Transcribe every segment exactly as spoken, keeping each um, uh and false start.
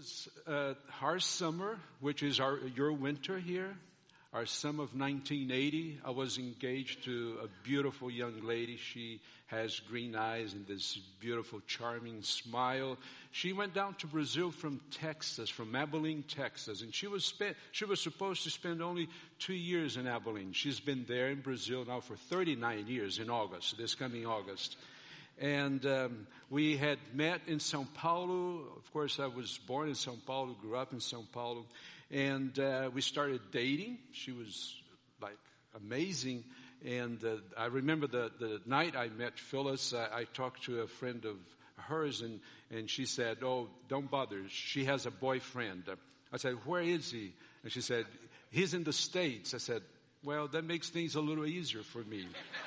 was uh, our summer, which is our your winter here, our summer of nineteen eighty. I was engaged to a beautiful young lady. She has green eyes and this beautiful, charming smile. She went down to Brazil from Texas, from Abilene, Texas, and she was spent, she was supposed to spend only two years in Abilene. She's been there in Brazil now for thirty-nine years in August, this coming August. And um, we had met in São Paulo. Of course, I was born in São Paulo, grew up in São Paulo. And uh, we started dating. She was like amazing. And uh, I remember the, the night I met Phyllis, I, I talked to a friend of hers, and, and she said, "Oh, don't bother. She has a boyfriend." I said, "Where is he?" And she said, "He's in the States." I said, "Well, that makes things a little easier for me."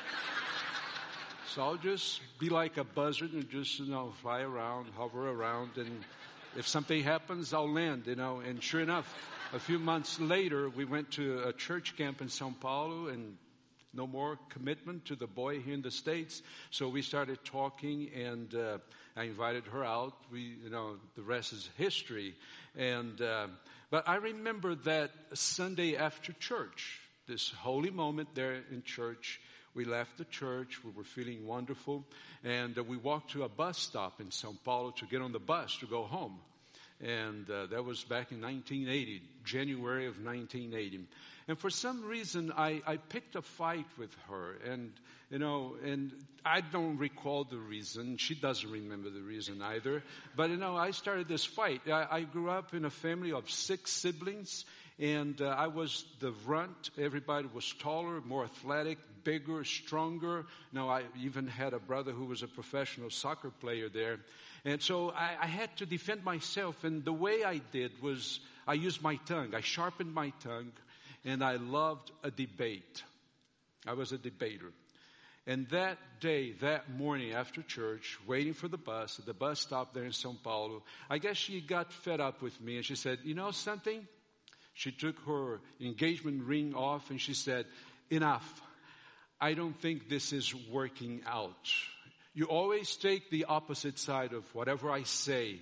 So I'll just be like a buzzard and just, you know, fly around, hover around, and if something happens, I'll land, you know. And sure enough, a few months later, we went to a church camp in São Paulo, and no more commitment to the boy here in the States. So we started talking, and uh, I invited her out. We, you know, the rest is history. And uh, but I remember that Sunday after church, this holy moment there in church. We left the church. We were feeling wonderful. And uh, we walked to a bus stop in São Paulo to get on the bus to go home. And uh, that was back in nineteen eighty, January of nineteen eighty. And for some reason, I, I picked a fight with her. And, you know, and I don't recall the reason. She doesn't remember the reason either. But, you know, I started this fight. I, I grew up in a family of six siblings. And uh, I was the runt. Everybody was taller, more athletic, bigger, stronger. Now, I even had a brother who was a professional soccer player there. And so I, I had to defend myself. And the way I did was I used my tongue. I sharpened my tongue. And I loved a debate. I was a debater. And that day, that morning after church, waiting for the bus, at the bus stop there in São Paulo, I guess she got fed up with me. And she said, "You know something?" She took her engagement ring off and she said, "Enough. I don't think this is working out. You always take the opposite side of whatever I say."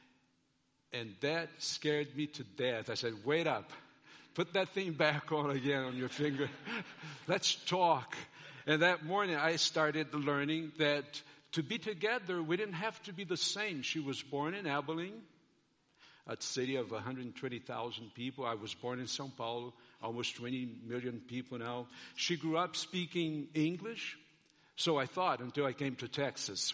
And that scared me to death. I said, "Wait up. Put that thing back on again on your finger. Let's talk." And that morning I started learning that to be together, we didn't have to be the same. She was born in Abilene, a city of one hundred twenty thousand people. I was born in São Paulo, almost twenty million people now. She grew up speaking English, so I thought, until I came to Texas.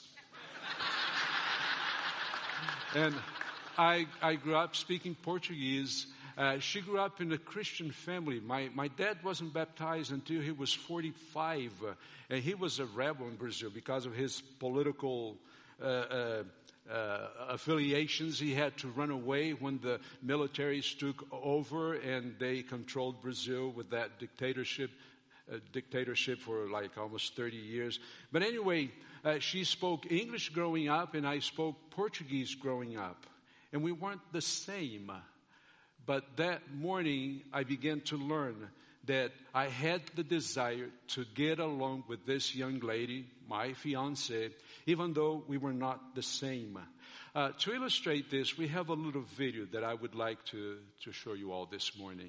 And I, I grew up speaking Portuguese. Uh, she grew up in a Christian family. My, my dad wasn't baptized until he was forty-five, uh, and he was a rebel in Brazil because of his political uh, uh Uh, affiliations. He had to run away when the militaries took over and they controlled Brazil with that dictatorship, uh, dictatorship for like almost thirty years. But anyway, uh, she spoke English growing up and I spoke Portuguese growing up. And we weren't the same. But that morning I began to learn that I had the desire to get along with this young lady, my fiancée, even though we were not the same. Uh, to illustrate this, we have a little video that I would like to, to show you all this morning.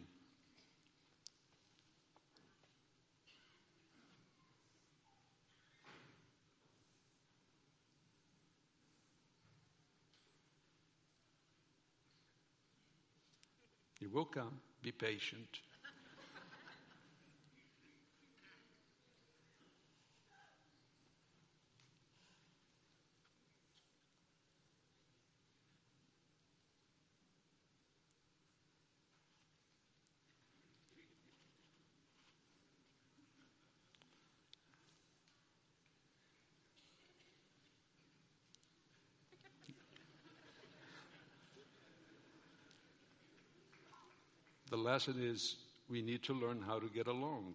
It will come. Be patient. The lesson is we need to learn how to get along.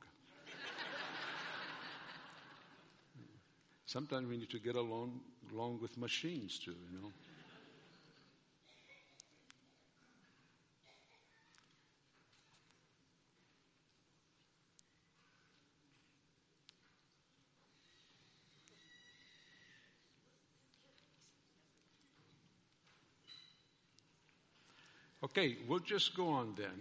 Sometimes we need to get along, along with machines too, you know. Okay, we'll just go on then.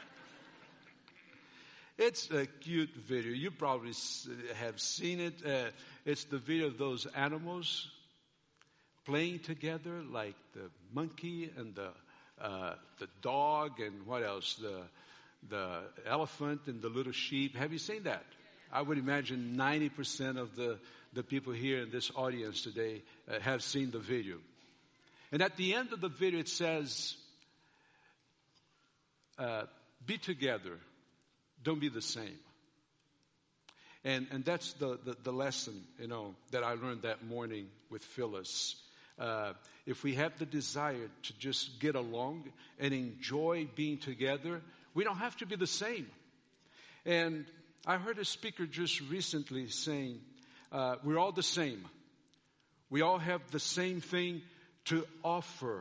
It's a cute video. You probably have seen it. Uh, it's the video of those animals playing together, like the monkey and the uh, the dog and what else? The the elephant and the little sheep. Have you seen that? I would imagine ninety percent of the, the people here in this audience today uh, have seen the video. And at the end of the video it says, uh, be together. Don't be the same. And and that's the, the, the lesson, you know, that I learned that morning with Phyllis. Uh, if we have the desire to just get along and enjoy being together, we don't have to be the same. And I heard a speaker just recently saying, uh, we're all the same. We all have the same thing to offer.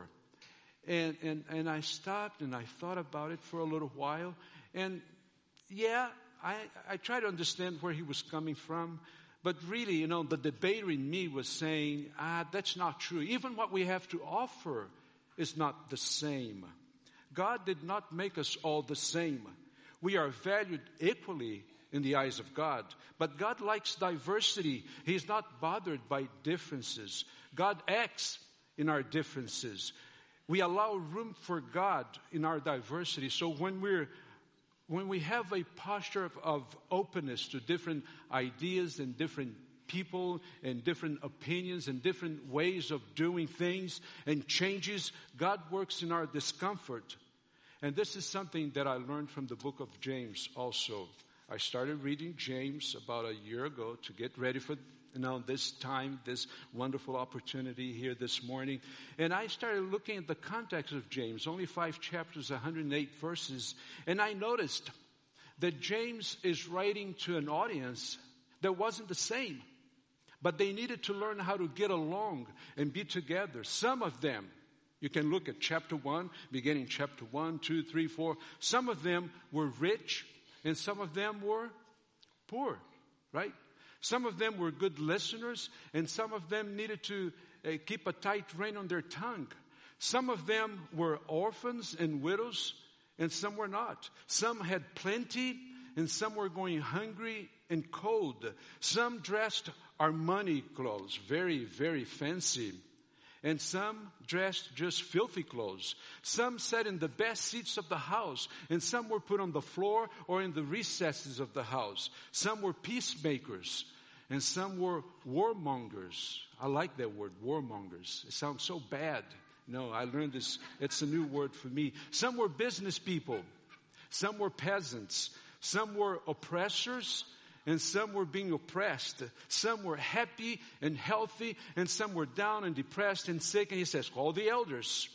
And, and, and I stopped and I thought about it for a little while. And yeah, I, I try to understand where he was coming from. But really, you know, the debater in me was saying, ah, that's not true. Even what we have to offer is not the same. God did not make us all the same. We are valued equally in the eyes of God. But God likes diversity. He's not bothered by differences. God acts in our differences. We allow room for God in our diversity. So when we're When we have a posture of, of openness to different ideas and different people and different opinions and different ways of doing things and changes, God works in our discomfort. And this is something that I learned from the book of James also. I started reading James about a year ago to get ready for you know, this time, this wonderful opportunity here this morning. And I started looking at the context of James, only five chapters, one hundred eight verses. And I noticed that James is writing to an audience that wasn't the same. But they needed to learn how to get along and be together. Some of them, you can look at chapter one, beginning chapter one, two, three, four. Some of them were rich and some of them were poor, right? Some of them were good listeners, and some of them needed to uh, keep a tight rein on their tongue. Some of them were orphans and widows, and some were not. Some had plenty, and some were going hungry and cold. Some dressed Armani clothes, very, very fancy. And some dressed just filthy clothes. Some sat in the best seats of the house, and some were put on the floor or in the recesses of the house. Some were peacemakers, and some were warmongers. I like that word, warmongers. It sounds so bad. No, I learned this. It's a new word for me. Some were business people. Some were peasants. Some were oppressors, and some were being oppressed. Some were happy and healthy, and some were down and depressed and sick. And he says, call the elders.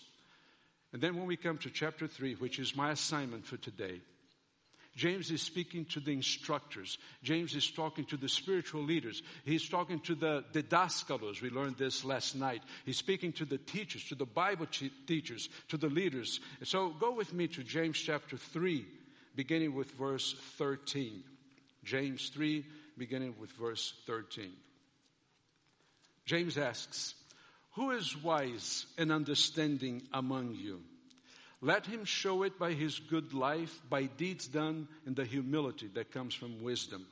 And then when we come to chapter three, which is my assignment for today, James is speaking to the instructors. James is talking to the spiritual leaders. He's talking to the didaskalos. We learned this last night. He's speaking to the teachers, to the Bible teachers, to the leaders. So go with me to James chapter three, beginning with verse thirteen. James three, beginning with verse thirteen. James asks, who is wise and understanding among you? Let him show it by his good life, by deeds done in the humility that comes from wisdom.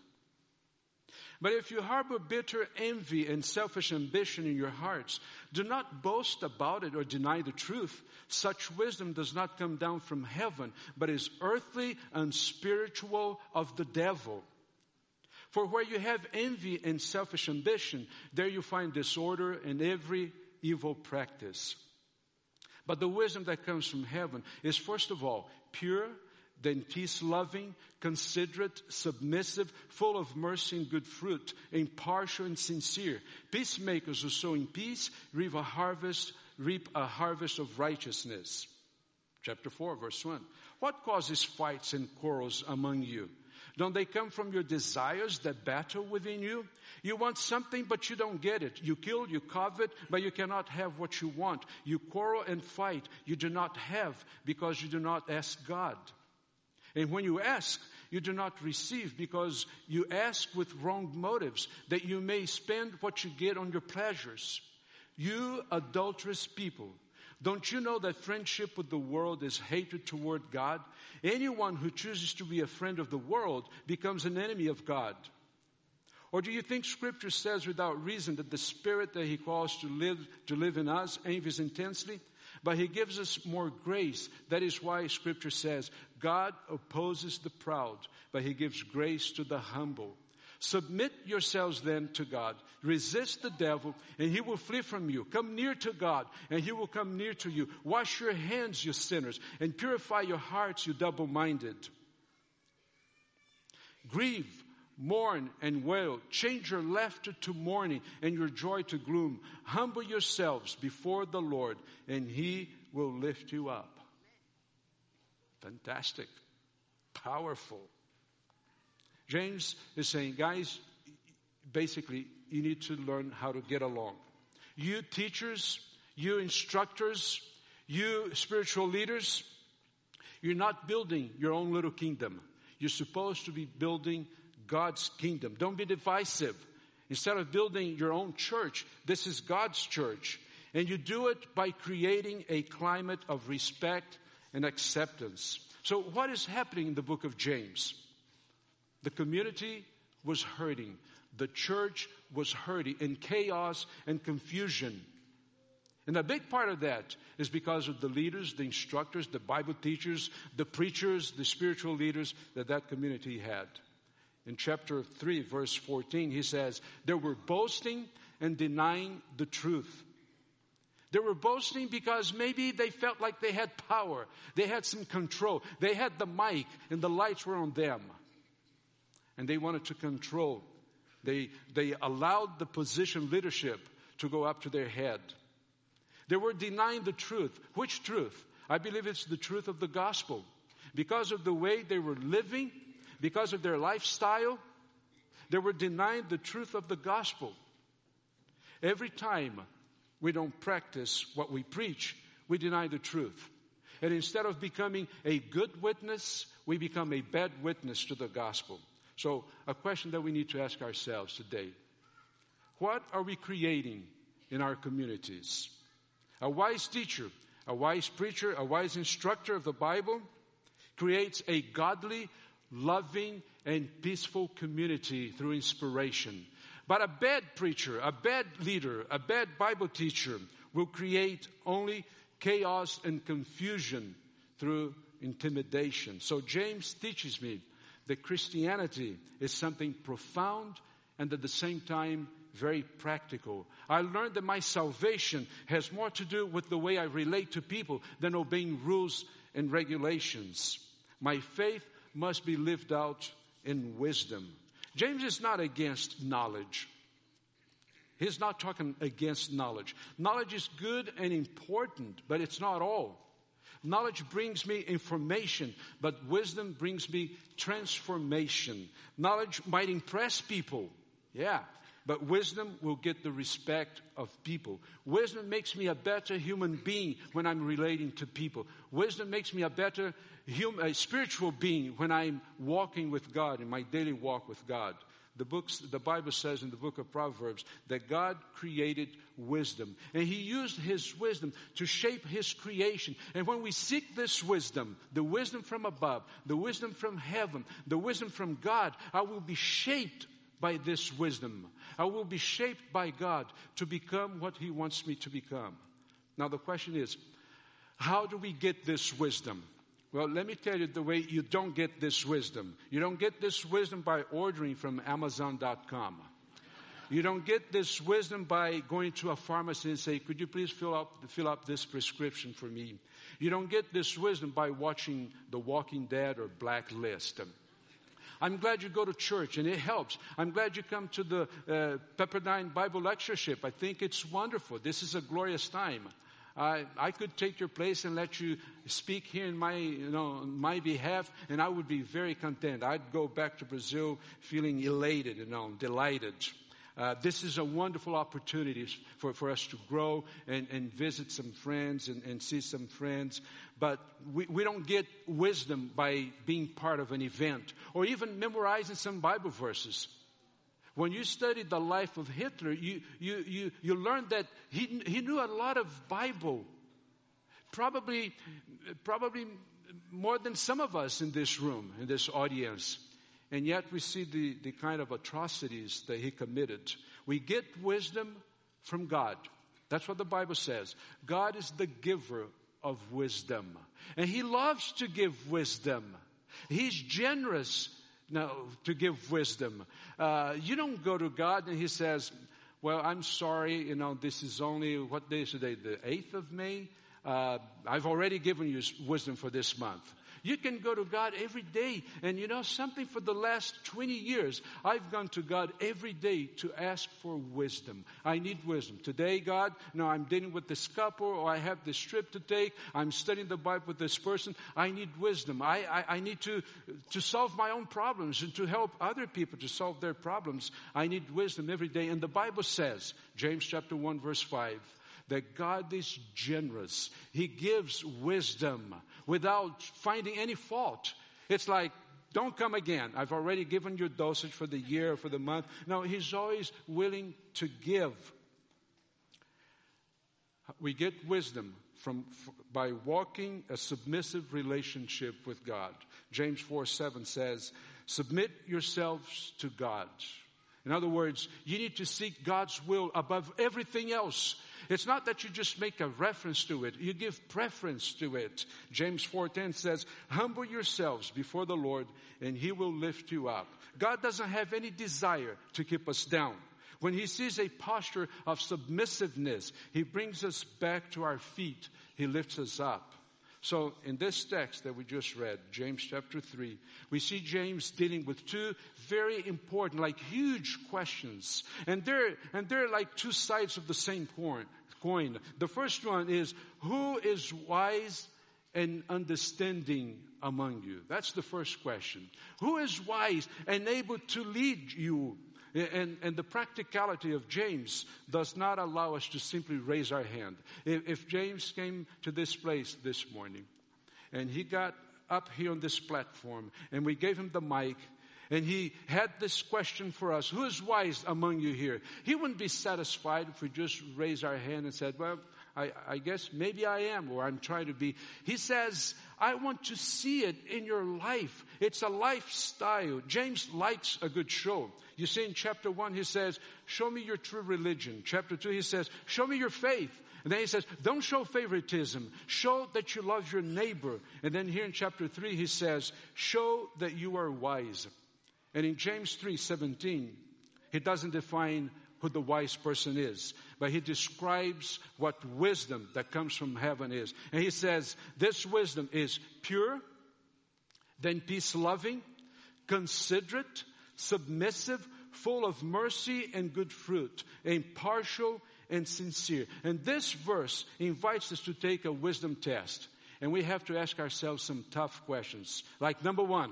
But if you harbor bitter envy and selfish ambition in your hearts, do not boast about it or deny the truth. Such wisdom does not come down from heaven, but is earthly and spiritual of the devil. For where you have envy and selfish ambition, there you find disorder and every evil practice. But the wisdom that comes from heaven is first of all pure, then peace-loving, considerate, submissive, full of mercy and good fruit, impartial and sincere. Peacemakers who sow in peace reap a harvest, reap a harvest of righteousness. Chapter four, verse one. What causes fights and quarrels among you? Don't they come from your desires that battle within you? You want something, but you don't get it. You kill, you covet, but you cannot have what you want. You quarrel and fight. You do not have because you do not ask God. And when you ask, you do not receive because you ask with wrong motives, that you may spend what you get on your pleasures. You adulterous people, Don't you know that friendship with the world is hatred toward God? Anyone who chooses to be a friend of the world becomes an enemy of God. Or do you think Scripture says without reason that the Spirit that He calls to live, to live in us envies intensely? But He gives us more grace. That is why Scripture says, God opposes the proud, but He gives grace to the humble. Submit yourselves then to God. Resist the devil, and he will flee from you. Come near to God, and He will come near to you. Wash your hands, you sinners, and purify your hearts, you double-minded. Grieve, mourn, and wail. Change your laughter to mourning, and your joy to gloom. Humble yourselves before the Lord, and He will lift you up. Fantastic. Powerful. James is saying, guys, basically, you need to learn how to get along. You teachers, you instructors, you spiritual leaders, you're not building your own little kingdom. You're supposed to be building God's kingdom. Don't be divisive. Instead of building your own church, this is God's church. And you do it by creating a climate of respect and acceptance. So what is happening in the book of James? The community was hurting. The church was hurting in chaos and confusion. And a big part of that is because of the leaders, the instructors, the Bible teachers, the preachers, the spiritual leaders that that community had. In chapter three, verse fourteen, he says, they were boasting and denying the truth. They were boasting because maybe they felt like they had power. They had some control. They had the mic and the lights were on them. And they wanted to control. They, they allowed the position leadership to go up to their head. They were denying the truth. Which truth? I believe it's the truth of the gospel. Because of the way they were living, because of their lifestyle, they were denying the truth of the gospel. Every time we don't practice what we preach, we deny the truth. And instead of becoming a good witness, we become a bad witness to the gospel. So a question that we need to ask ourselves today. What are we creating in our communities? A wise teacher, a wise preacher, a wise instructor of the Bible creates a godly, loving, and peaceful community through inspiration. But a bad preacher, a bad leader, a bad Bible teacher will create only chaos and confusion through intimidation. So James teaches me that Christianity is something profound and at the same time very practical. I learned that my salvation has more to do with the way I relate to people than obeying rules and regulations. My faith must be lived out in wisdom. James is not against knowledge. He's not talking against knowledge. Knowledge is good and important, but it's not all. Knowledge brings me information, but wisdom brings me transformation. Knowledge might impress people, yeah, but wisdom will get the respect of people. Wisdom makes me a better human being when I'm relating to people. Wisdom makes me a better human, a spiritual being when I'm walking with God in my daily walk with God. The books, the Bible says in the book of Proverbs that God created wisdom. And He used His wisdom to shape His creation. And when we seek this wisdom, the wisdom from above, the wisdom from heaven, the wisdom from God, I will be shaped by this wisdom. I will be shaped by God to become what He wants me to become. Now the question is, how do we get this wisdom? Well, let me tell you the way you don't get this wisdom. You don't get this wisdom by ordering from Amazon dot com. You don't get this wisdom by going to a pharmacy and say, could you please fill up, fill up this prescription for me? You don't get this wisdom by watching The Walking Dead or Blacklist. I'm glad you go to church and it helps. I'm glad you come to the uh, Pepperdine Bible Lectureship. I think it's wonderful. This is a glorious time. I, I could take your place and let you speak here in my, you know, on my behalf, and I would be very content. I'd go back to Brazil feeling elated, you know, delighted. Uh, this is a wonderful opportunity for, for us to grow and, and visit some friends and, and see some friends. But we, we don't get wisdom by being part of an event or even memorizing some Bible verses. When you studied the life of Hitler, you, you, you, you learned that he, he knew a lot of Bible. Probably, probably more than some of us in this room, in this audience. And yet we see the, the kind of atrocities that he committed. We get wisdom from God. That's what the Bible says. God is the giver of wisdom. And he loves to give wisdom. He's generous now to give wisdom. Uh, you don't go to God and he says, well, I'm sorry, you know, this is only, what day is today? The eighth of May? Uh, I've already given you wisdom for this month. You can go to God every day. And you know something, for the last twenty years, I've gone to God every day to ask for wisdom. I need wisdom. Today, God, no, I'm dealing with this couple, or I have this trip to take. I'm studying the Bible with this person. I need wisdom. I, I, I need to, to solve my own problems and to help other people to solve their problems. I need wisdom every day. And the Bible says, James chapter one, verse five, that God is generous. He gives wisdom without finding any fault. It's like, don't come again. I've already given you dosage for the year, for the month. No, he's always willing to give. We get wisdom from by walking a submissive relationship with God. James four seven says, submit yourselves to God. In other words, you need to seek God's will above everything else. It's not that you just make a reference to it. You give preference to it. James four ten says, humble yourselves before the Lord and he will lift you up. God doesn't have any desire to keep us down. When he sees a posture of submissiveness, he brings us back to our feet. He lifts us up. So in this text that we just read, James chapter three, we see James dealing with two very important, like huge questions. And they're, and they're like two sides of the same coin. coin. The first one is, who is wise and understanding among you? That's the first question. Who is wise and able to lead you? And, and the practicality of James does not allow us to simply raise our hand. If, if James came to this place this morning and he got up here on this platform and we gave him the mic and he had this question for us, who is wise among you here? He wouldn't be satisfied if we just raised our hand and said, well, I, I guess maybe I am, or I'm trying to be. He says, I want to see it in your life. It's a lifestyle. James likes a good show. You see in chapter one, he says, show me your true religion. Chapter two, he says, show me your faith. And then he says, don't show favoritism. Show that you love your neighbor. And then here in chapter three, he says, show that you are wise. And in James three seventeen, he doesn't define who the wise person is, but he describes what wisdom that comes from heaven is. And he says, this wisdom is pure, then peace-loving, considerate, submissive, full of mercy and good fruit, impartial and sincere. And this verse invites us to take a wisdom test. And we have to ask ourselves some tough questions. Like, number one,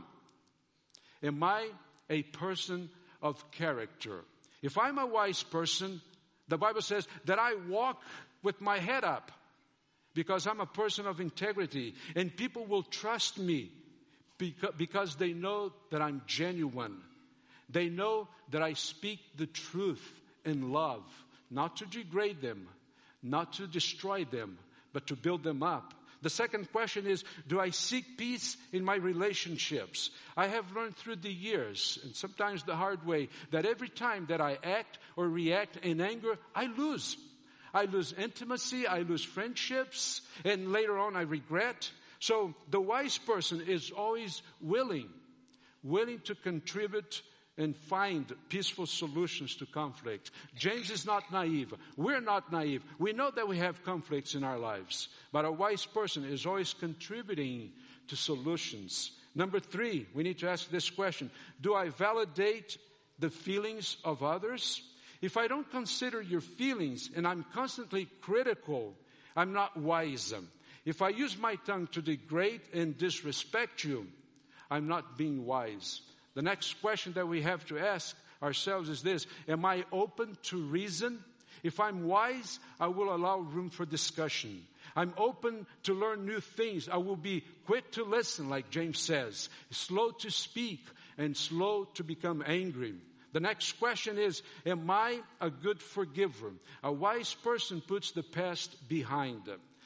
am I a person of character? If I'm a wise person, the Bible says that I walk with my head up because I'm a person of integrity, and people will trust me because they know that I'm genuine. They know that I speak the truth in love, not to degrade them, not to destroy them, but to build them up. The second question is, do I seek peace in my relationships? I have learned through the years, and sometimes the hard way, that every time that I act or react in anger, I lose. I lose intimacy, I lose friendships, and later on I regret. So the wise person is always willing, willing to contribute and find peaceful solutions to conflict. James is not naive. We're not naive. We know that we have conflicts in our lives, but a wise person is always contributing to solutions. Number three, we need to ask this question. Do I validate the feelings of others? If I don't consider your feelings and I'm constantly critical, I'm not wise. If I use my tongue to degrade and disrespect you, I'm not being wise. The next question that we have to ask ourselves is this: am I open to reason? If I'm wise, I will allow room for discussion. I'm open to learn new things. I will be quick to listen, like James says, slow to speak and slow to become angry. The next question is, am I a good forgiver? A wise person puts the past behind them.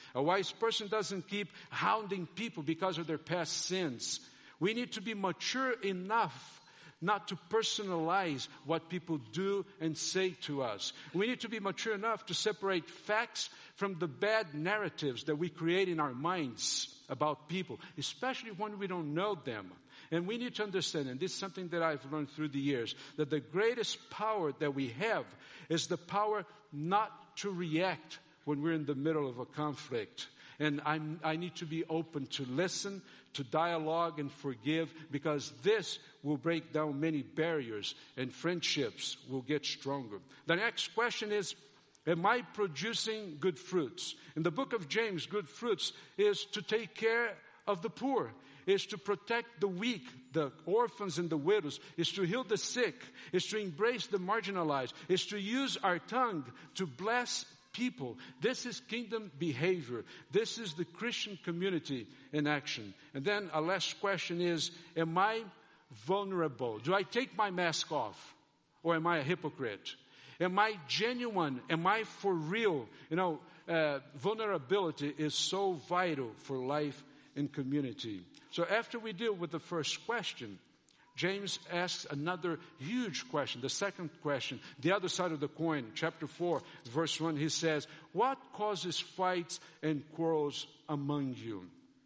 A wise person doesn't keep hounding people because of their past sins. We need to be mature enough not to personalize what people do and say to us. We need to be mature enough to separate facts from the bad narratives that we create in our minds about people, especially when we don't know them. And we need to understand, and this is something that I've learned through the years, that the greatest power that we have is the power not to react when we're in the middle of a conflict. And I'm, I need to be open to listen, to dialogue and forgive, because this will break down many barriers and friendships will get stronger. The next question is, am I producing good fruits? In the book of James, good fruits is to take care of the poor, is to protect the weak, the orphans and the widows, is to heal the sick, is to embrace the marginalized, is to use our tongue to bless people. This is kingdom behavior. This is the Christian community in action. And then a last question is, am I vulnerable? Do I take my mask off? Or am I a hypocrite? Am I genuine? Am I for real? You know, uh, vulnerability is so vital for life and community. So after we deal with the first question, James asks another huge question, the second question, the other side of the coin, chapter four, verse one, he says, what causes fights and quarrels among you?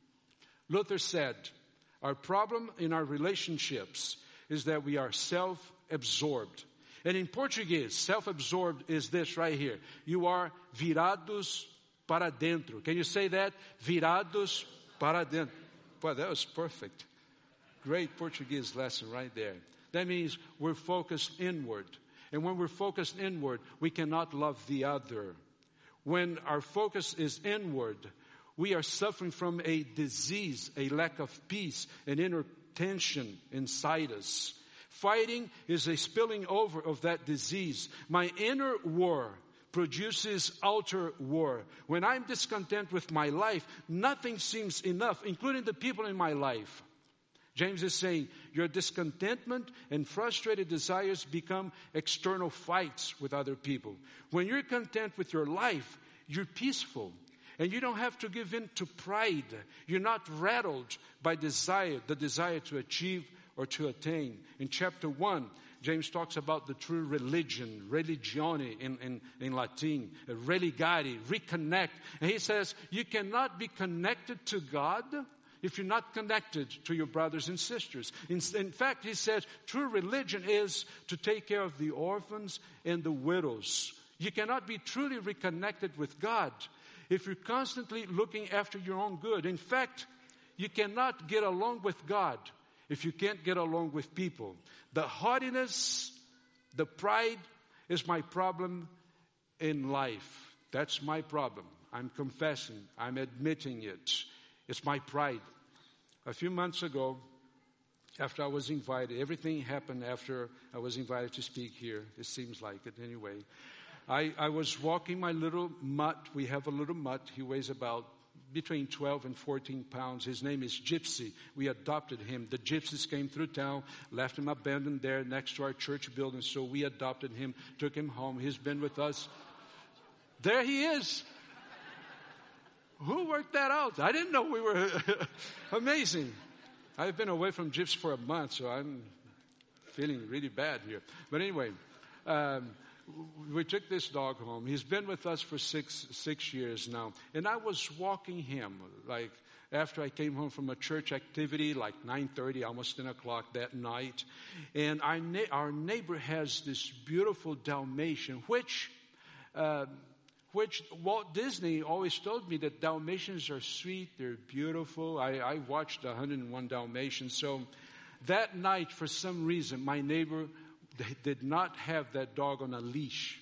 Luther said, our problem in our relationships is that we are self-absorbed. And in Portuguese, self-absorbed is this right here. You are virados para dentro. Can you say that? Virados para dentro. Boy, that was perfect. Great Portuguese lesson right there. That means we're focused inward. And when we're focused inward, we cannot love the other. When our focus is inward, we are suffering from a disease, a lack of peace, an inner tension inside us. Fighting is a spilling over of that disease. My inner war produces outer war. When I'm discontent with my life, nothing seems enough, including the people in my life. James is saying your discontentment and frustrated desires become external fights with other people. When you're content with your life, you're peaceful. And you don't have to give in to pride. You're not rattled by desire, the desire to achieve or to attain. In chapter one, James talks about the true religion, religione in, in, in Latin, religare, reconnect. And he says, you cannot be connected to God if you're not connected to your brothers and sisters. In, in fact, he says, true religion is to take care of the orphans and the widows. You cannot be truly reconnected with God if you're constantly looking after your own good. In fact, you cannot get along with God if you can't get along with people. The haughtiness, the pride is my problem in life. That's my problem. I'm confessing. I'm admitting it. It's my pride. A few months ago, after I was invited, everything happened after I was invited to speak here. It seems like it anyway. I, I was walking my little mutt. We have a little mutt. He weighs about between twelve and fourteen pounds. His name is Gypsy. We adopted him. The gypsies came through town, left him abandoned there next to our church building. So we adopted him, took him home. He's been with us. There he is. Who worked that out? I didn't know we were amazing. I've been away from Gypsy for a month, so I'm feeling really bad here. But anyway, um, we took this dog home. He's been with us for six six years now. And I was walking him, like, after I came home from a church activity, like nine thirty, almost ten o'clock that night. And our, na- our neighbor has this beautiful Dalmatian, which... Uh, Which Walt Disney always told me that Dalmatians are sweet, they're beautiful. I, I watched one hundred one Dalmatians. So that night, for some reason, my neighbor did not have that dog on a leash.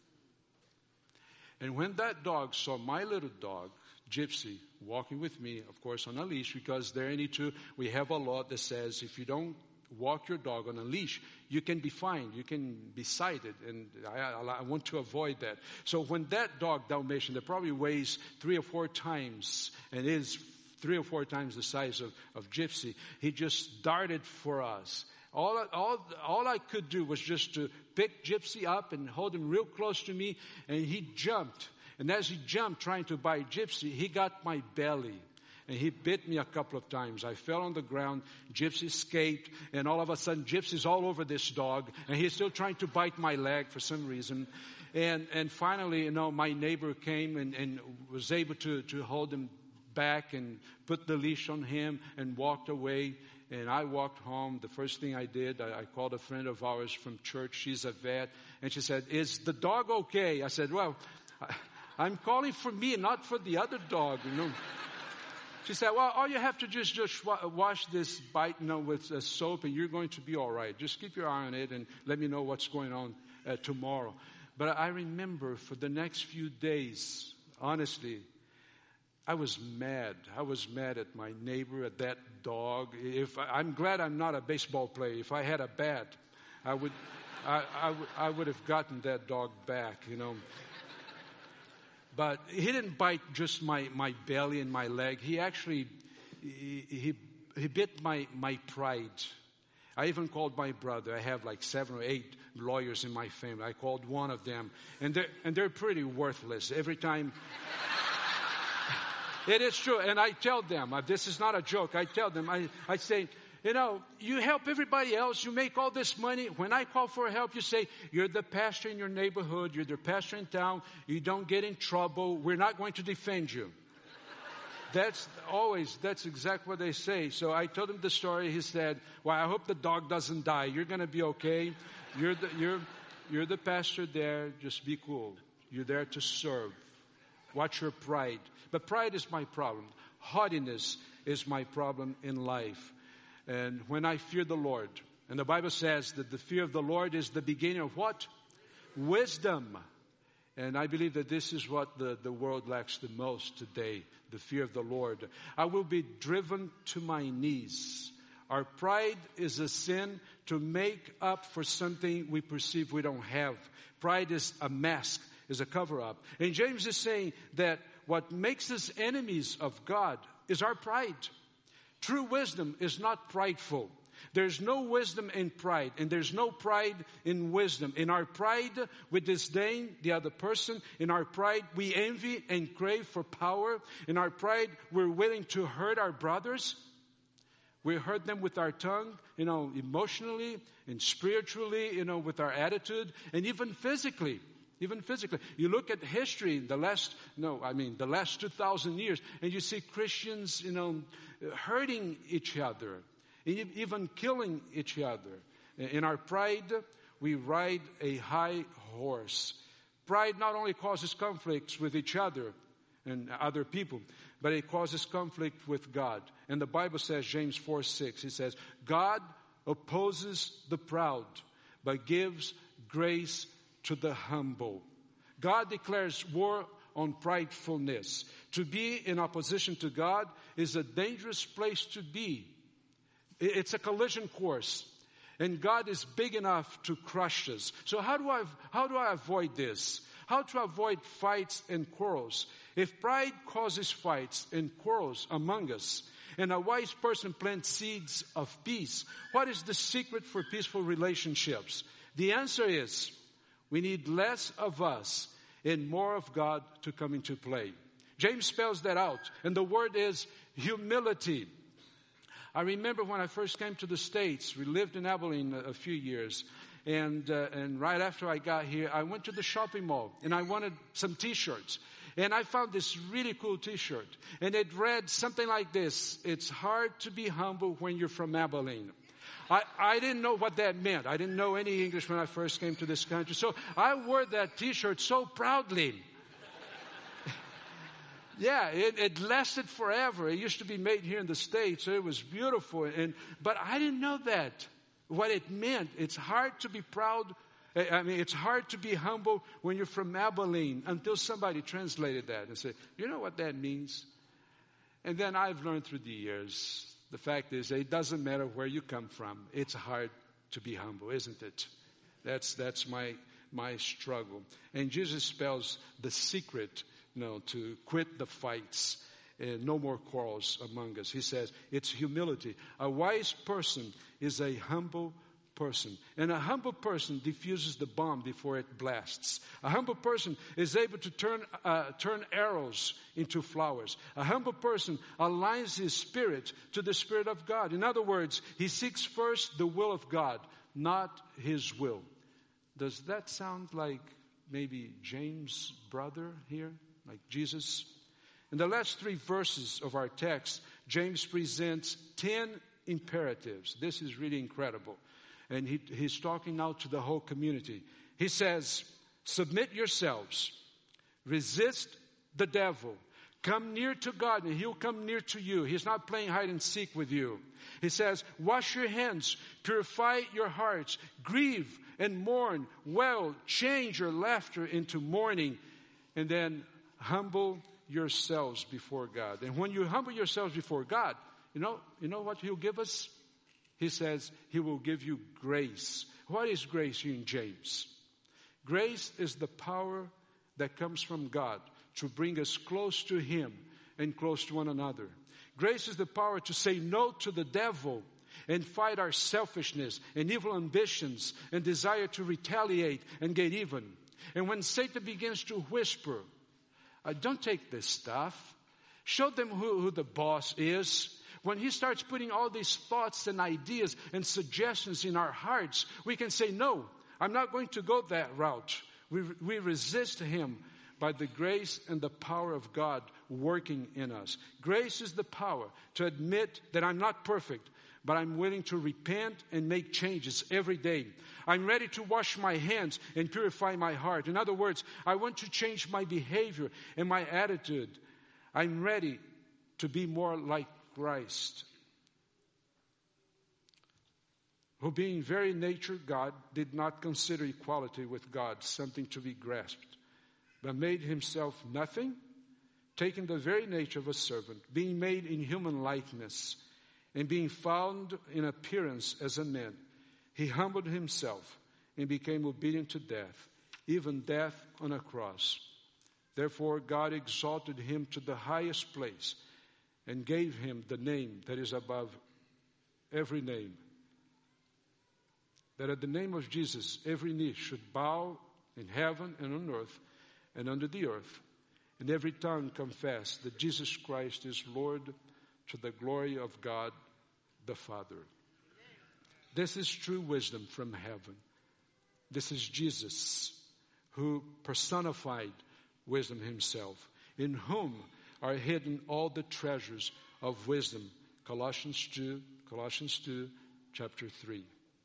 And when that dog saw my little dog, Gypsy, walking with me, of course, on a leash, because there in E two, we have a law that says if you don't walk your dog on a leash, you can be fined, you can be cited, and I, I, I want to avoid that. So when that dog, Dalmatian, that probably weighs three or four times, and is three or four times the size of, of Gypsy, he just darted for us. All, all, all I could do was just to pick Gypsy up and hold him real close to me, and he jumped. And as he jumped trying to bite Gypsy, he got my belly. And he bit me a couple of times. I fell on the ground. Gypsy escaped. And all of a sudden, Gypsy's all over this dog. And he's still trying to bite my leg for some reason. And and finally, you know, my neighbor came and, and was able to, to hold him back and put the leash on him and walked away. And I walked home. The first thing I did, I, I called a friend of ours from church. She's a vet. And she said, "Is the dog okay?" I said, "Well, I, I'm calling for me, not for the other dog, you know." She said, "Well, all you have to do is just wash this bite, you know, with uh, soap, and you're going to be all right. Just keep your eye on it and let me know what's going on uh, tomorrow." But I remember for the next few days, honestly, I was mad. I was mad at my neighbor, at that dog. If I, I'm glad I'm not a baseball player. If I had a bat, I would, I, I, w- I would have gotten that dog back, you know. But he didn't bite just my, my belly and my leg. He actually, he, he, he bit my, my pride. I even called my brother. I have like seven or eight lawyers in my family. I called one of them. And they're, and they're pretty worthless. Every time... It is true. And I tell them, uh, this is not a joke. I tell them, I, I say, you know, you help everybody else. You make all this money. When I call for help, you say, you're the pastor in your neighborhood. You're the pastor in town. You don't get in trouble. We're not going to defend you. That's always, that's exactly what they say. So I told him the story. He said, well, I hope the dog doesn't die. You're going to be okay. You're the, you're, you're the pastor there. Just be cool. You're there to serve. Watch your pride. But pride is my problem. Haughtiness is my problem in life. And when I fear the Lord, and the Bible says that the fear of the Lord is the beginning of what? Wisdom. And I believe that this is what the, the world lacks the most today, the fear of the Lord. I will be driven to my knees. Our pride is a sin to make up for something we perceive we don't have. Pride is a mask, is a cover-up. And James is saying that what makes us enemies of God is our pride. True wisdom is not prideful. There's no wisdom in pride, and there's no pride in wisdom. In our pride, we disdain the other person. In our pride, we envy and crave for power. In our pride, we're willing to hurt our brothers. We hurt them with our tongue, you know, emotionally and spiritually, you know, with our attitude, and even physically. Even physically. You look at history, the last, no, I mean, the last two thousand years, and you see Christians, you know, hurting each other, even killing each other. In our pride, we ride a high horse. Pride not only causes conflicts with each other and other people, but it causes conflict with God. And the Bible says, James four six, it says, God opposes the proud, but gives grace to the humble. God declares war on pridefulness. To be in opposition to God is a dangerous place to be. It's a collision course. And God is big enough to crush us. So how do I, how do I avoid this? How to avoid fights and quarrels? If pride causes fights and quarrels among us, and a wise person plants seeds of peace, what is the secret for peaceful relationships? The answer is, we need less of us and more of God to come into play. James spells that out, and the word is humility. I remember when I first came to the States, we lived in Abilene a, a few years, and uh, and right after I got here, I went to the shopping mall, and I wanted some t-shirts. And I found this really cool t-shirt, and it read something like this: it's hard to be humble when you're from Abilene. I, I didn't know what that meant. I didn't know any English when I first came to this country. So I wore that t-shirt so proudly. Yeah, it, it lasted forever. It used to be made here in the States, so it was beautiful. And but I didn't know that, what it meant. It's hard to be proud. I mean, it's hard to be humble when you're from Abilene, until somebody translated that and said, you know what that means? And then I've learned through the years, the fact is, it doesn't matter where you come from. It's hard to be humble, isn't it? That's that's my my struggle. And Jesus spells the secret, you know, to quit the fights and no more quarrels among us. He says it's humility. A wise person is a humble person. And a humble person diffuses the bomb before it blasts. A humble person is able to turn uh, turn arrows into flowers. A humble person aligns his spirit to the Spirit of God. In other words, he seeks first the will of God, not his will. Does that sound like maybe James' brother here, like Jesus? In the last three verses of our text, James presents ten imperatives. This is really incredible. And he, he's talking now to the whole community. He says, submit yourselves, resist the devil, come near to God and he'll come near to you. He's not playing hide and seek with you. He says, wash your hands, purify your hearts, grieve and mourn, well, change your laughter into mourning, and then humble yourselves before God. And when you humble yourselves before God, you know, you know what he'll give us? He says he will give you grace. What is grace here in James? Grace is the power that comes from God to bring us close to him and close to one another. Grace is the power to say no to the devil and fight our selfishness and evil ambitions and desire to retaliate and get even. And when Satan begins to whisper, uh, don't take this stuff. Show them who, who the boss is. When he starts putting all these thoughts and ideas and suggestions in our hearts, we can say, no, I'm not going to go that route. We, we resist him by the grace and the power of God working in us. Grace is the power to admit that I'm not perfect, but I'm willing to repent and make changes every day. I'm ready to wash my hands and purify my heart. In other words, I want to change my behavior and my attitude. I'm ready to be more like Christ, who being very nature God, did not consider equality with God something to be grasped, but made himself nothing, taking the very nature of a servant, being made in human likeness, and being found in appearance as a man. He humbled himself and became obedient to death, even death on a cross. Therefore God exalted him to the highest place and gave him the name that is above every name. That at the name of Jesus, every knee should bow in heaven and on earth and under the earth, and every tongue confess that Jesus Christ is Lord, to the glory of God the Father. This is true wisdom from heaven. This is Jesus, who personified wisdom himself, in whom are hidden all the treasures of wisdom. Colossians two, Colossians two, chapter three.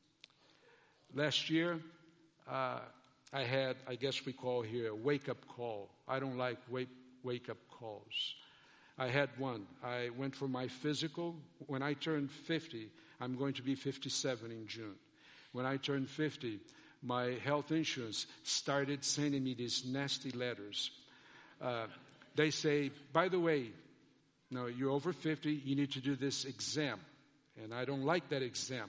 Last year, uh, I had, I guess we call here, a wake-up call. I don't like wake, wake-up calls. I had one. I went for my physical. When I turned fifty, I'm going to be fifty-seven in June. When I turned fifty, my health insurance started sending me these nasty letters. Uh, They say, by the way, no, you're over fifty, you need to do this exam. And I don't like that exam.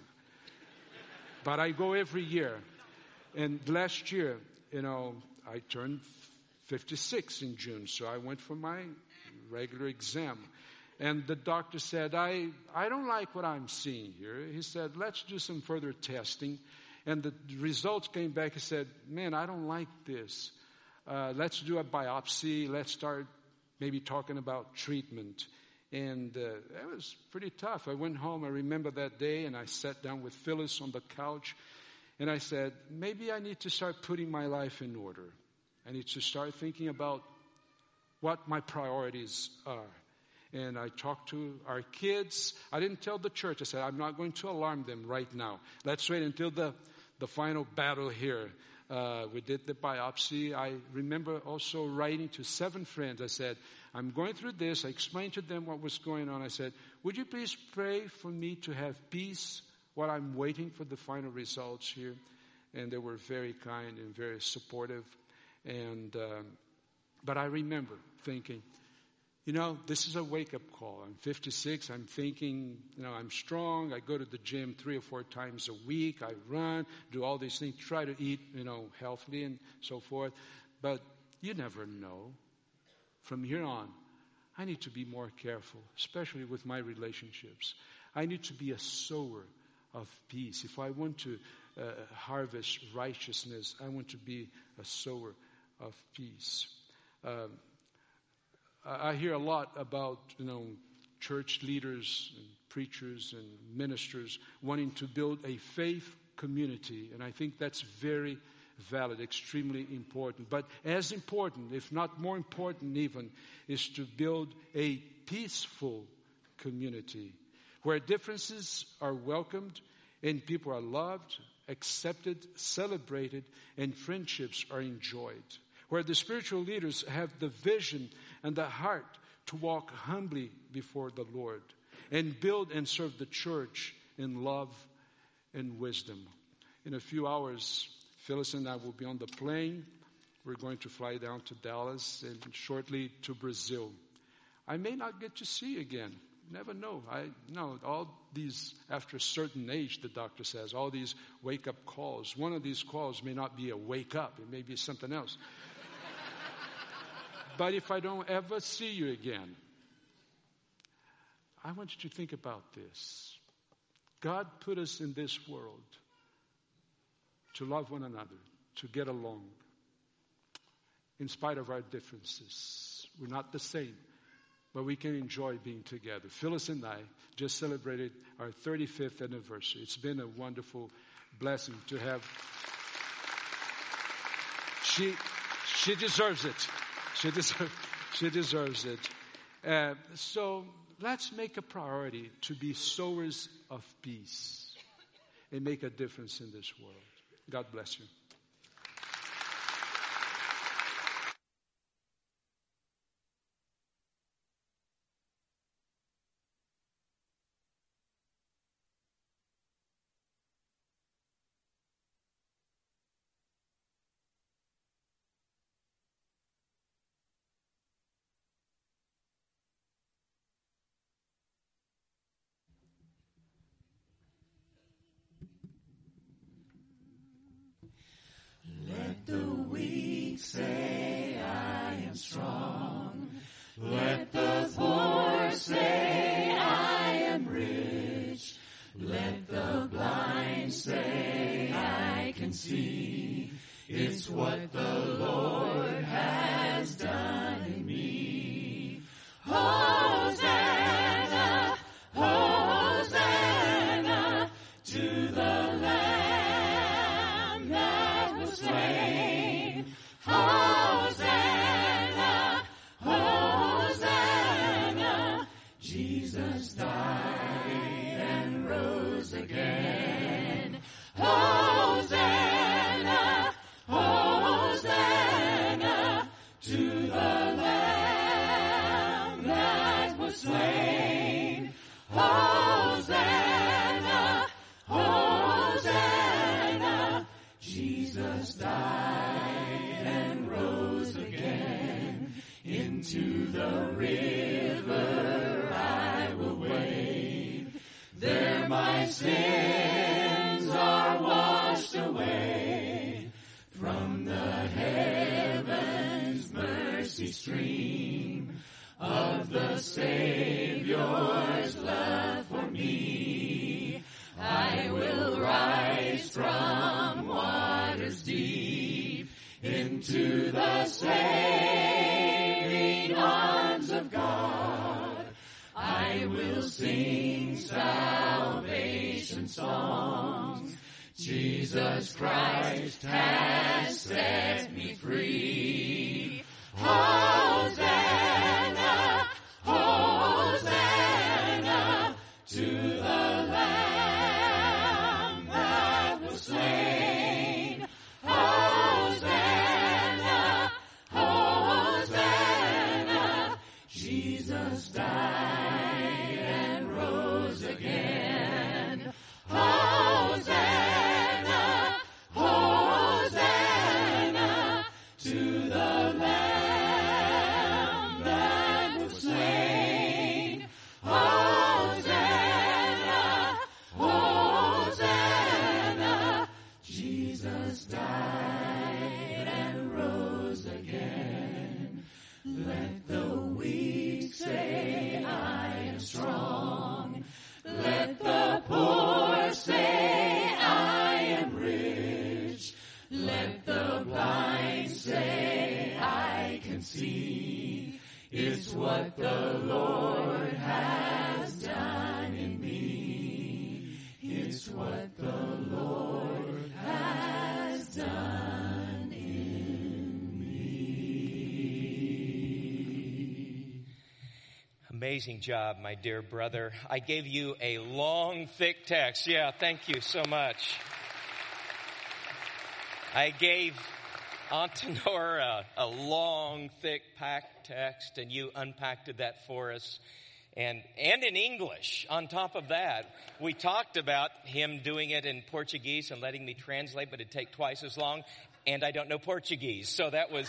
But I go every year. And last year, you know, I turned fifty-six in June, so I went for my regular exam. And the doctor said, I, I don't like what I'm seeing here. He said, let's do some further testing. And the results came back. He said, man, I don't like this. Uh, let's do a biopsy. Let's start maybe talking about treatment. And uh, it was pretty tough. I went home. I remember that day, and I sat down with Phyllis on the couch. And I said, maybe I need to start putting my life in order. I need to start thinking about what my priorities are. And I talked to our kids. I didn't tell the church. I said, I'm not going to alarm them right now. Let's wait until the, the final battle here. Uh, we did the biopsy. I remember also writing to seven friends. I said, I'm going through this. I explained to them what was going on. I said, would you please pray for me to have peace while I'm waiting for the final results here? And they were very kind and very supportive. And um, but I remember thinking, you know, this is a wake-up call. I'm fifty-six. I'm thinking, you know, I'm strong. I go to the gym three or four times a week. I run, do all these things, try to eat, you know, healthily and so forth. But you never know. From here on, I need to be more careful, especially with my relationships. I need to be a sower of peace. If I want to uh, harvest righteousness, I want to be a sower of peace. Um, I, I hear a lot about, you know, church leaders and preachers and ministers wanting to build a faith community, and I think that's very valid, extremely important. But as important, if not more important even, is to build a peaceful community where differences are welcomed and people are loved, accepted, celebrated, and friendships are enjoyed. Where the spiritual leaders have the vision and the heart to walk humbly before the Lord and build and serve the church in love and wisdom. In a few hours, Phyllis and I will be on the plane. We're going to fly down to Dallas and shortly to Brazil. I may not get to see you again. Never know. I know all these, after a certain age, the doctor says, all these wake-up calls. One of these calls may not be a wake-up. It may be something else. But if I don't ever see you again, I want you to think about this. God put us in this world to love one another, to get along. In spite of our differences, we're not the same, but we can enjoy being together. Phyllis and I just celebrated our thirty-fifth anniversary. It's been a wonderful blessing to have. She, she deserves it. She deserves, she deserves it. Uh, so let's make a priority to be sowers of peace and make a difference in this world. God bless you. Let the weak say, I am strong. Let the poor say, I am rich. Let the blind say, I can see. It's what the Lord has done in me. Hosanna, Hosanna to the Lamb that was slain. Hosanna, Hosanna, Jesus died and rose again. Hosanna, Hosanna to the Lamb that was slain. Hosanna, Hosanna, Jesus died and rose again. Into the river I will wade. There my sins are washed away. From the heavens mercy stream of the Savior's love for me. I will rise from waters deep into the saving arms of God. I will sing salvation songs. Jesus Christ has set me free. Hosanna, Hosanna to the Lamb that was slain. Hosanna, Hosanna, Jesus died and rose again. Hosanna, Hosanna to the Lamb see. It's what the Lord has done in me. It's what the Lord has done in me. Amazing job, my dear brother. I gave you a long, thick text. Yeah, thank you so much. I gave Antenor a, a long, thick, packed text, and you unpacked that for us. And, and in English, on top of that, we talked about him doing it in Portuguese and letting me translate, but it'd take twice as long, and I don't know Portuguese, so that was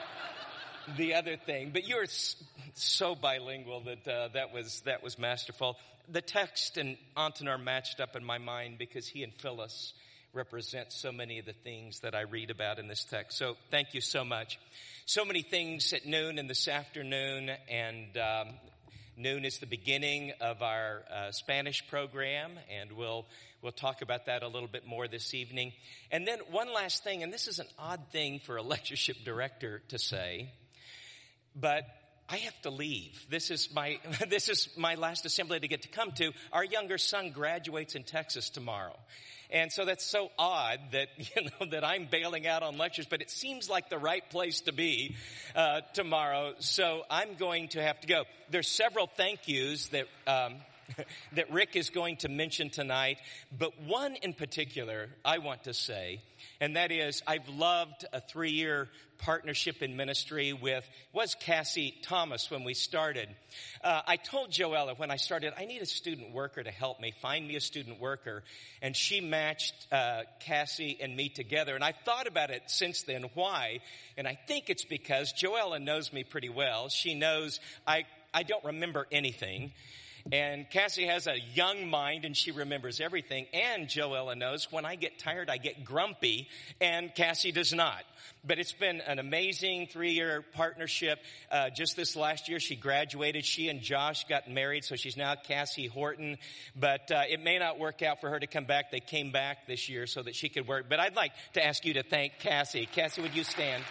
the other thing. But you're so bilingual that uh, that was that was masterful. The text and Antenor matched up in my mind because he and Phyllis represent so many of the things that I read about in this text. So thank you so much. So many things at noon and this afternoon, and um, noon is the beginning of our uh, Spanish program, and we'll we'll talk about that a little bit more this evening. And then one last thing, and this is an odd thing for a lectureship director to say, but I have to leave. This is my this is my last assembly to get to come to. Our younger son graduates in Texas tomorrow. And so that's so odd that, you know, that I'm bailing out on lectures, but it seems like the right place to be uh, tomorrow. So I'm going to have to go. There's several thank yous that um, that Rick is going to mention tonight, but one in particular I want to say, and that is I've loved a three-year partnership in ministry with, was Cassie Thomas when we started. Uh, I told Joella when I started, I need a student worker to help me, find me a student worker, and she matched uh, Cassie and me together, and I've thought about it since then. Why? And I think it's because Joella knows me pretty well. She knows I, I don't remember anything. And Cassie has a young mind, and she remembers everything. And Joella knows when I get tired, I get grumpy, and Cassie does not. But it's been an amazing three-year partnership. Uh, just this last year, she graduated. She and Josh got married, so she's now Cassie Horton. But uh, it may not work out for her to come back. They came back this year so that she could work. But I'd like to ask you to thank Cassie. Cassie, would you stand?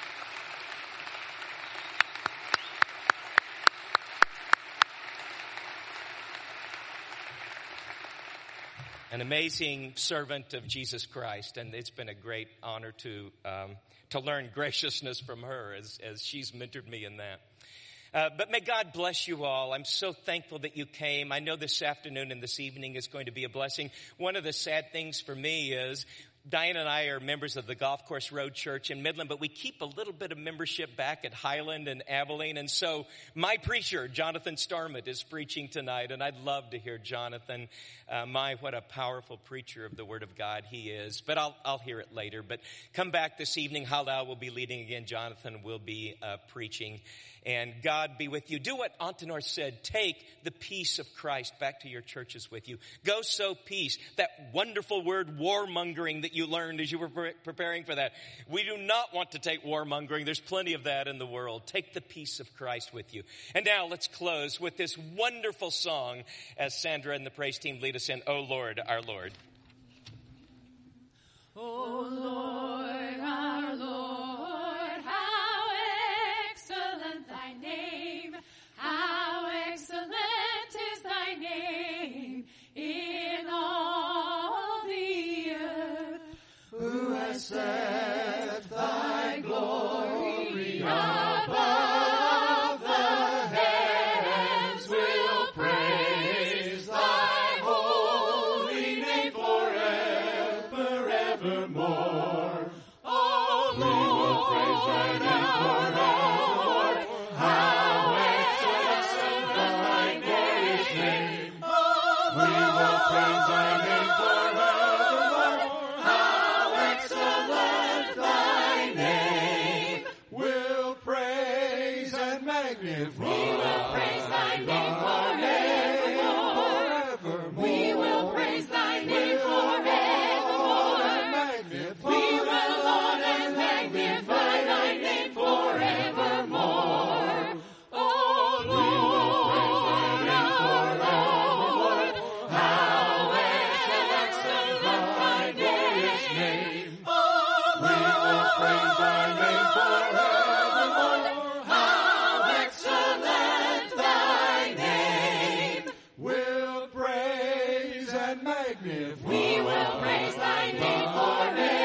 An amazing servant of Jesus Christ, and it's been a great honor to um, to learn graciousness from her as, as she's mentored me in that. Uh, but may God bless you all. I'm so thankful that you came. I know this afternoon and this evening is going to be a blessing. One of the sad things for me is Diane and I are members of the Golf Course Road Church in Midland, but we keep a little bit of membership back at Highland and Abilene. And so my preacher, Jonathan Starmont, is preaching tonight, and I'd love to hear Jonathan. Uh, my, what a powerful preacher of the Word of God he is. But I'll, I'll hear it later. But come back this evening. Halal will be leading again. Jonathan will be uh, preaching. And God be with you. Do what Antenor said. Take the peace of Christ back to your churches with you. Go sow peace. That wonderful word warmongering that you learned as you were pre- preparing for that. We do not want to take warmongering. There's plenty of that in the world. Take the peace of Christ with you. And now let's close with this wonderful song as Sandra and the praise team lead us in, O Lord, our Lord. O Lord, our Lord, how excellent thy name, how excellent is thy name in all the earth. Who has set thy glory above the heavens, will praise thy holy name forever, evermore. O Lord, praise thy name forever. How excellent thy name. We will praise thy name forever. How excellent thy name. We'll praise and magnify. We will praise thy name forevermore. We will praise thy name forevermore. We will laud and magnify thy name forevermore. O Lord, our Lord, how excellent and magnify. We will praise thy name forever.